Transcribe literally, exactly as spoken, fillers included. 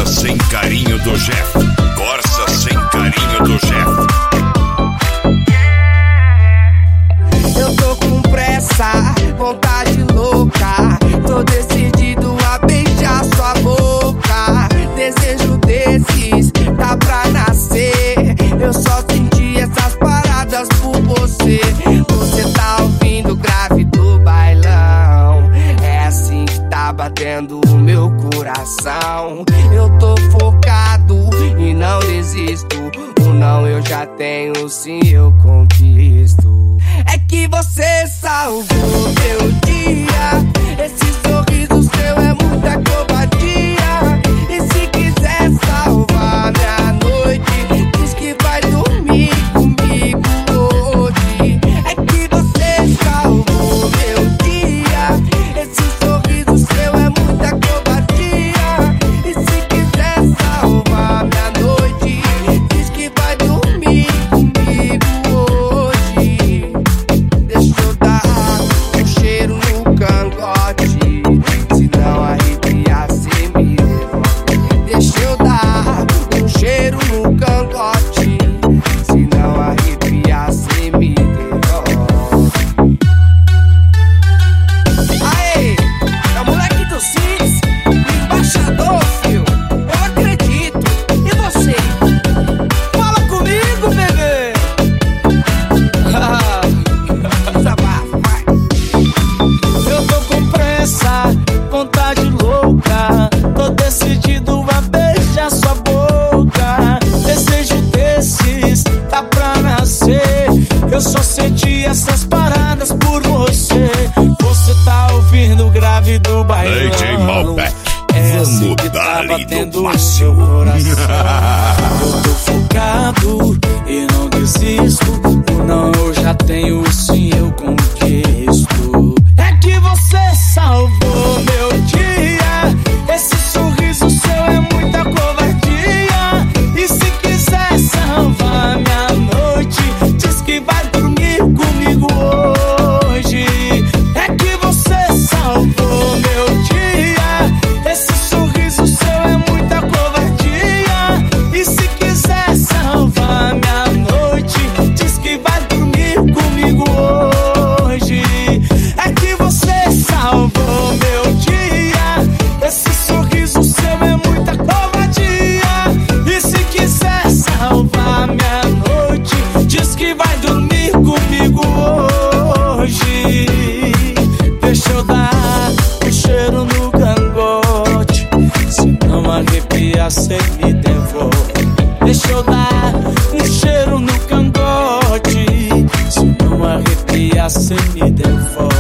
sem carinho do Jeff. Corsa sem carinho do Jeff. Eu tô com pressa, vontade louca. Tô decidido a beijar sua boca. Desejo desses, tá pra nascer. Eu só senti essas paradas por você. Você tá ouvindo o grave do bailão. É assim que tá batendo o meu coração. Eu tô focado e não desisto. O não eu já tenho, sim eu conquisto. É que você salvou meu dia. Esse sorriso seu é muita covardia. E se quiser salvar minha noite, diz que vai dormir comigo hoje. É que você salvou meu dia. Esse sorriso seu é muita covardia. E se quiser salvar minha noite, diz que vai dormir comigo hoje. Deixa eu dar um cheiro no cangote, se não arrepiar cê me devolve. Deixa eu dar um cheiro no cangote, se não arrepiar cê me devolve. Aê, é o moleque do Cits, embaixador, fio. Eu acredito, e você? Fala comigo, bebê. Desabafa, vai. Eu tô com pressa, vontade louca. Tô decidido a beijar sua boca. Desejo desses, tá pra nascer. Eu só senti essas paradas por você. Você tá ouvindo o grave do bailão. D J Malbec, É assim vamos que tá dar-lhe do batendo o máximo. seu coração. Eu tô focado e não desisto. O não eu já tenho, sim eu conquisto. É que você salvou meu dia. Esse sorriso seu é muita covardia. E se quiser salvar minha noite, diz que vai dormir comigo hoje. É que você salvou meu dia. Esse sorriso seu é muita covardia. E se quiser salvar minha noite, diz que vai dormir comigo hoje. É que você salvou meu dia. Esse sorriso seu é muita covardia. E se quiser salvar minha noite, diz que vai dormir comigo hoje. Deixa eu dar um cheiro no cangote, se não arrepiar cê me devolve. Deixa eu dar um cheiro no cangote, se não arrepiar cê me devolve.